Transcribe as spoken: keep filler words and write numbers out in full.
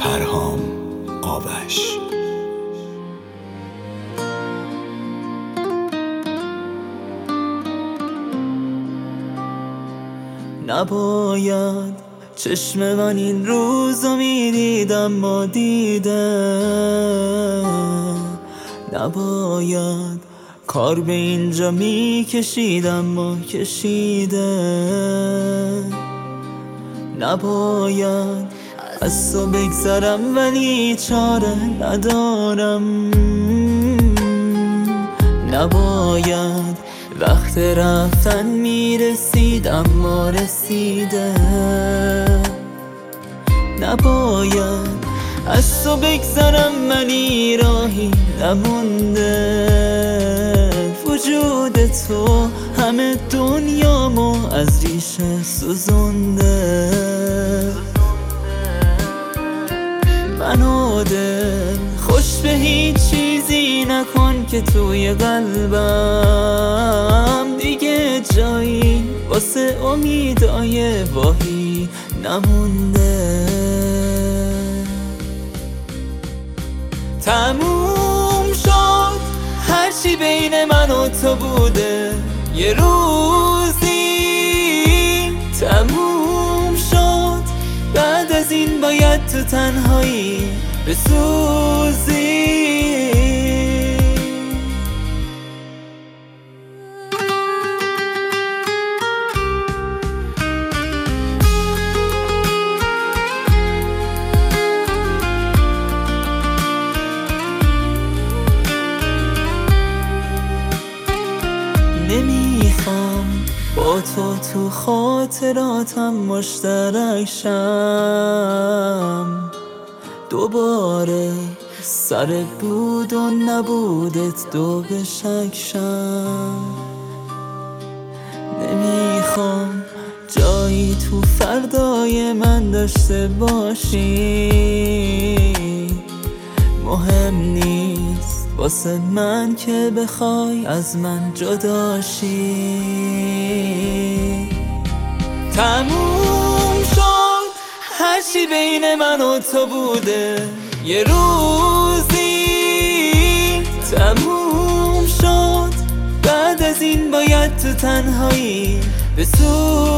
پرهام آوش. نباید چشم من این روزو میدید اما دیده، نباید کار به اینجا میکشید اما کشیده، نباید از تو بگذرم ولی چاره ندارم، نباید وقت رفتن میرسید اما رسیده، نباید از تو بگذرم ولی راهی نمونده، وجود تو همه دنیامو از ریشه سوزونده، منو دل خوش به هیچ چیزی نکن که توی قلبم دیگه جایی واسه امیدای واهی نمونده، تموم شد هرچی بین من و تو بوده، یه روزی تموم شد، بعد از این باید تو تنهایی بسوزی. نمیخوام با تو تو خاطراتم مشترک شم، دوباره سر بود و نبودت دو به شک شم، نمیخوام جایی تو فردای من داشته باشی، مهم نیست واسه من که بخوای از من جدا شی، تموم شد هرچی بین من و تو بوده، یه روزی تموم شد، بعد از این باید تو تنهایی بسوزی.